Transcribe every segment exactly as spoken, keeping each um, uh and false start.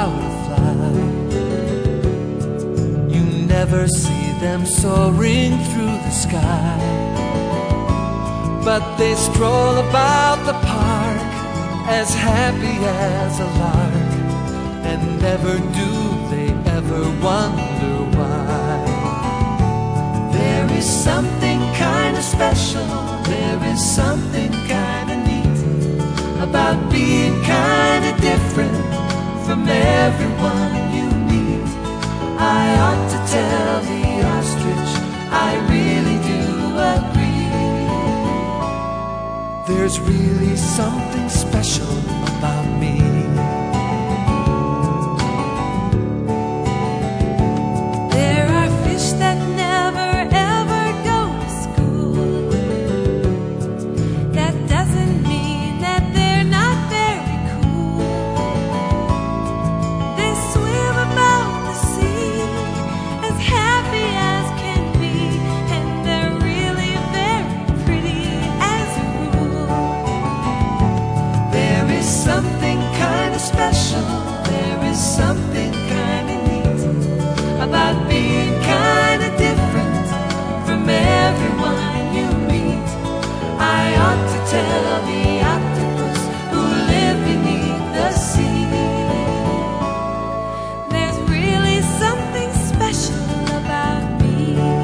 power to fly. You never see them soaring through the sky, but they stroll about the park as happy as a lark, and never do they ever wonder why. There is something kinda special, there is something kinda neat about being kinda different from everyone you meet. I ought to tell the ostrich, I really do agree. There's really something special about me. There are fish that never ever go to school. That doesn't mean that they're not very cool. They swim about the sea as happy as can be, and they're really very pretty as a rule. There is something kinda special, there is something kinda neat about being kinda different from everyone you meet. I ought to tell the octopus who live beneath the sea. There's really something special about me.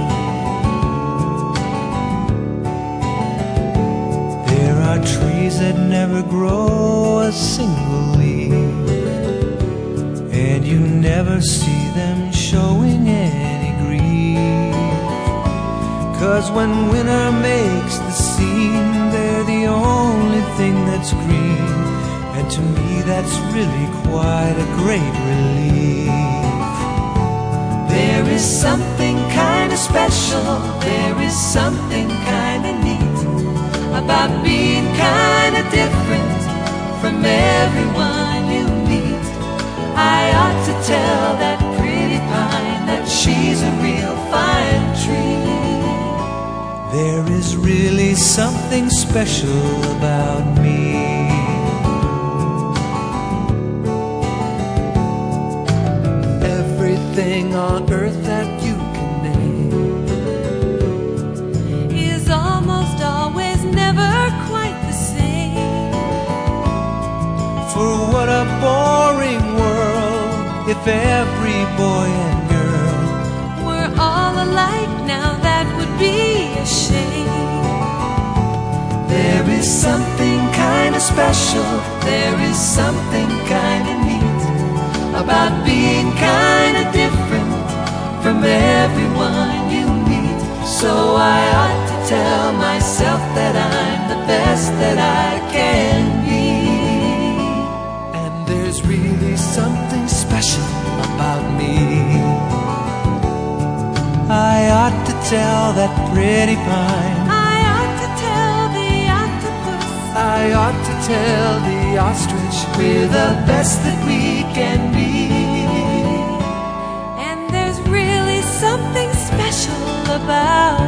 There are trees that never grow a single leaf, and you never see them showing any grief. 'Cause when winter makes the scene, they're the only thing that's green, and to me that's really quite a great relief. There is something kinda special, there is something kinda neat about being kinda different from everyone you meet. I ought to tell that pretty pine that she's a real fine tree. There is really something special about me. Everything on earth that you can name Is almost always never quite the same. For what a boring world if every boy and girl We're all alike now, that would be a shame. There is something kinda special, there is something kinda neat about being kinda different from everyone you meet. So I ought to tell myself that I'm the best that I can be. And there's really something special about me. I ought to tell that pretty pine, I ought to tell the octopus, I ought to tell the ostrich we're the best that we can be. and there's really something special about